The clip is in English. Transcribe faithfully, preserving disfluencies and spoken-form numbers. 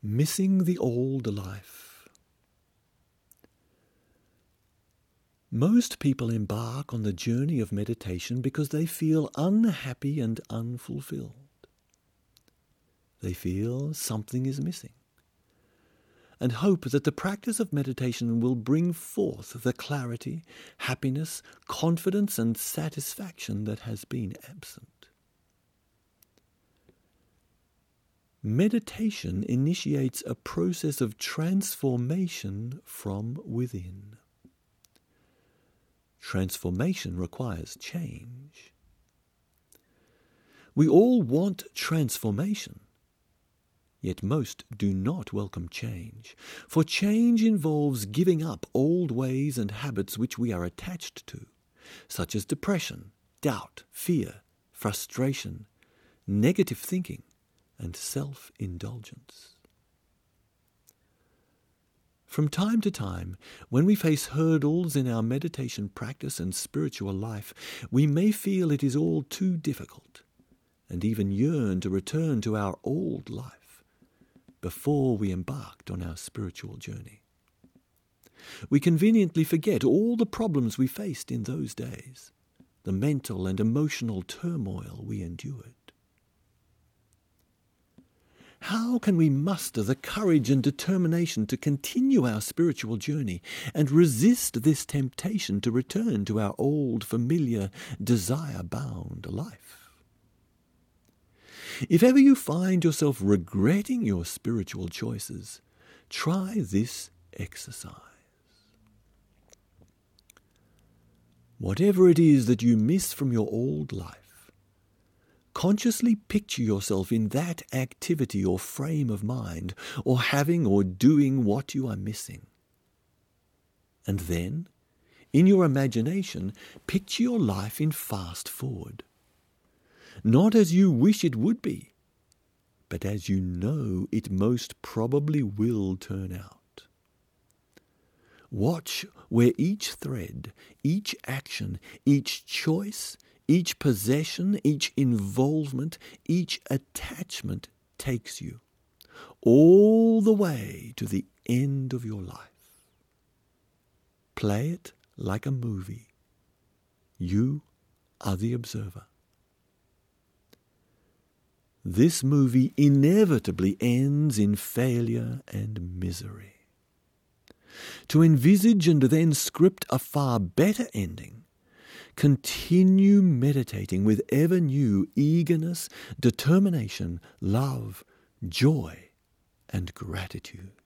Missing the old life. Most people embark on the journey of meditation because they feel unhappy and unfulfilled. They feel something is missing, and hope that the practice of meditation will bring forth the clarity, happiness, confidence, and satisfaction that has been absent. Meditation initiates a process of transformation from within. Transformation requires change. We all want transformation, yet most do not welcome change, for change involves giving up old ways and habits which we are attached to, such as depression, doubt, fear, frustration, negative thinking, and self-indulgence. From time to time, when we face hurdles in our meditation practice and spiritual life, we may feel it is all too difficult, and even yearn to return to our old life before we embarked on our spiritual journey. We conveniently forget all the problems we faced in those days, the mental and emotional turmoil we endured. How can we muster the courage and determination to continue our spiritual journey and resist this temptation to return to our old, familiar, desire-bound life? If ever you find yourself regretting your spiritual choices, try this exercise. Whatever it is that you miss from your old life, consciously picture yourself in that activity or frame of mind, or having or doing what you are missing. And then, in your imagination, picture your life in fast forward. Not as you wish it would be, but as you know it most probably will turn out. Watch where each thread, each action, each choice, each possession, each involvement, each attachment takes you, all the way to the end of your life. Play it like a movie. You are the observer. This movie inevitably ends in failure and misery. To envisage and then script a far better ending, continue meditating with ever new eagerness, determination, love, joy, and gratitude.